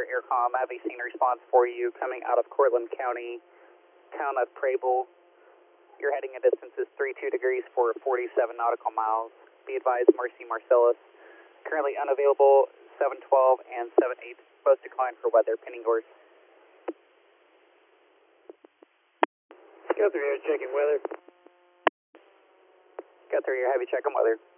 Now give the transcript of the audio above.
Aircom. I have a scene response for you coming out of Cortland County, town of Preble. Your heading and distance is 32 degrees for 47 nautical miles. Be advised, Marcy Marcellus. Currently unavailable, 712 and 78. Both declined for weather. Pending doors. Guthrie here, checking weather. Guthrie, your heavy check on weather.